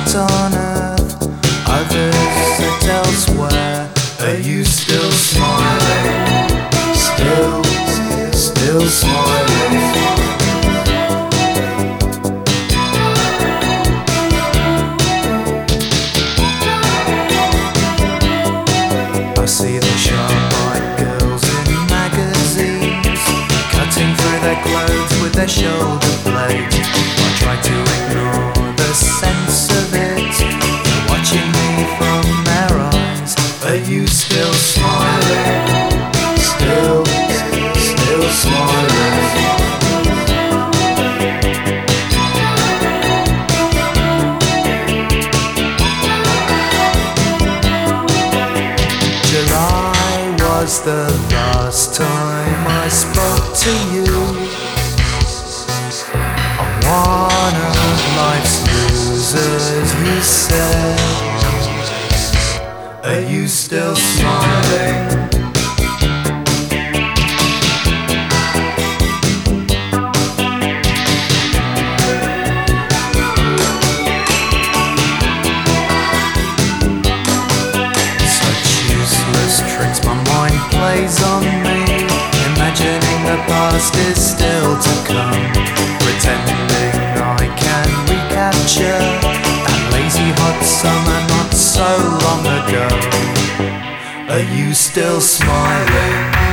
not on earth, others are elsewhere. Are you still smiling? Still smiling. I see the sharp-eyed girls in magazines, cutting through their clothes with their shoulder blades. I try to ignore the sense of it, watching me from their eyes. Are you still smiling? Still smiling. July was the last time I spoke to you. I'm one of life's losers, you said. Are you still smiling? Tricks my mind plays on me, imagining the past is still to come, pretending I can recapture that lazy hot summer not so long ago. Are you still smiling?